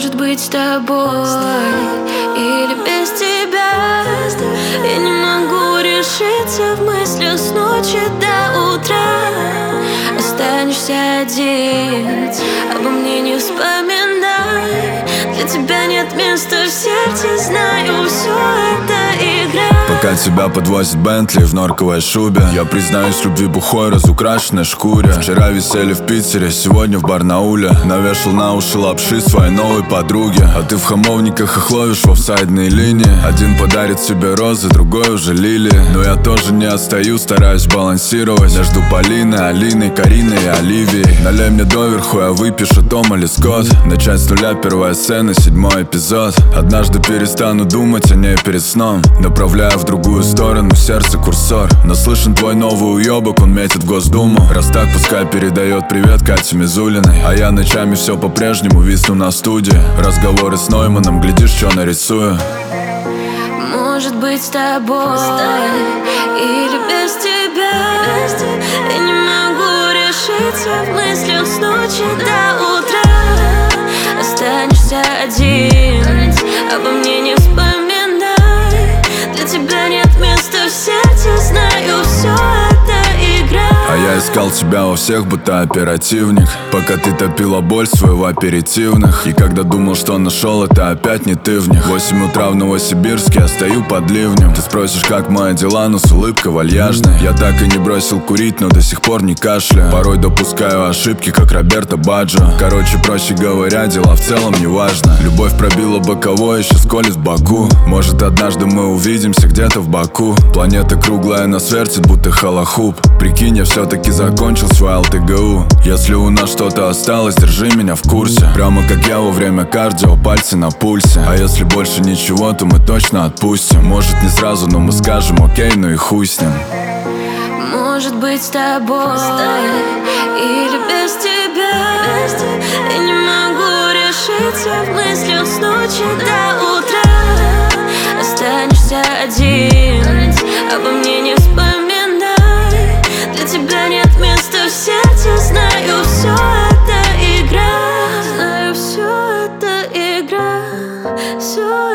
Может быть, с тобой или без тебя. Я не могу решиться в мыслях с ночи до утра. Останешься один, обо мне не вспоминай. Для тебя нет места в сердце, знаю, все это игра. Пока тебя подвозит Бентли в норковой шубе, я признаюсь в любви бухой, разукрашенной шкуре. Вчера висели в Питере, сегодня в Барнауле. Навешал на уши лапши своей новой подруге. А ты в хамовниках их ловишь в офсайдной линии. Один подарит себе розы, другой уже лилии. Но я тоже не отстаю, стараюсь балансировать между Полиной, Алиной, Кариной и Оливией. Налей мне доверху, я выпишу Том или Скотт. Начать с нуля, первая сцена, 7-й эпизод. Однажды перестану думать о ней перед сном, направляя в другую сторону сердце курсор. Но слышен твой новый уебок, он метит в Госдуму. Раз так, пускай передает привет Кате Мизулиной. А я ночами все по-прежнему висну на студии. Разговоры с Нойманом, глядишь, что нарисую. Может быть, с тобой или без тебя. Я не могу решиться в мыслях с ночи до утра. Останешься один, обо мне не вспоминай. Для тебя нет места в сердце, знаю, все это игра. А я искал тебя во всех, будто оперативник, пока ты топила боль свою в аперитивных. И когда думал, что нашел, это опять не ты в них. 8 утра в Новосибирске, я стою под ливнем. Ты спросишь, как мои дела, но с улыбкой вальяжной. Я так и не бросил курить, но до сих пор не кашляю. Порой допускаю ошибки, как Роберто Баджо. Короче, проще говоря, дела в целом не важно. Любовь пробила боковой, еще сколит в боку. Может, однажды мы увидимся где-то в Баку. Планета круглая, нас вертит, будто халахуп. Прикинь, я все-таки закончил свой ЛТГУ. Если у нас что-то осталось, держи меня в курсе. Прямо как я во время кардио, пальцы на пульсе. А если больше ничего, то мы точно отпустим. Может, не сразу, но мы скажем окей, ну и хуй с ним. Может быть, с тобой или без тебя. Я не могу решиться в мыслях с ночи до утра. Останешься один, обо мне не вспоминай. Для тебя нет места в сердце, знаю, все это игра. Знаю, все это игра. Все